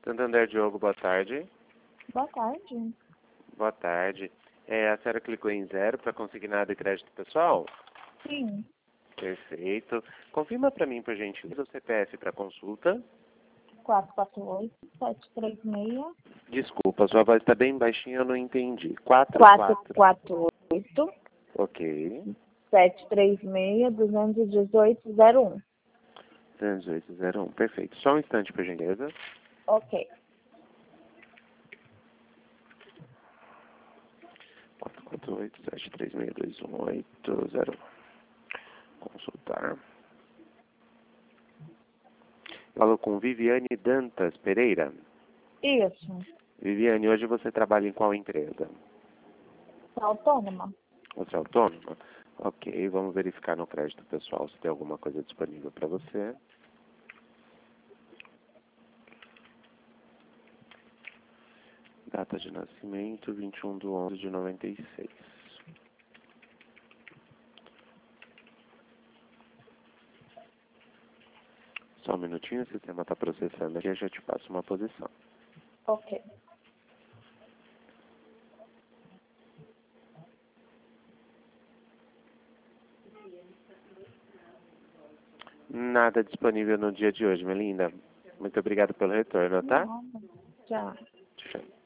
Santander Diogo, boa tarde. Boa tarde. Boa tarde. A senhora clicou em 0 para consignar de crédito pessoal? Sim. Perfeito. Confirma para mim, por gentileza, o CPF para consulta. 448-736. Desculpa, sua voz está bem baixinha, eu não entendi. 44. 448 Ok. 736-218-01. 3801. Perfeito. Só um instante, por gentileza. Ok. 448-736-218-01. Consultar. Falo com Viviane Dantas Pereira. Isso. Viviane, hoje você trabalha em qual empresa? Autônoma. Você é autônoma? Ok, vamos verificar no crédito pessoal se tem alguma coisa disponível para você. Data de nascimento, 21/11/96. Só um minutinho, o sistema está processando aqui, eu já te passo uma posição. Ok. Nada disponível no dia de hoje, minha linda. Muito obrigado pelo retorno, tá? Nada. Tchau. Tchau.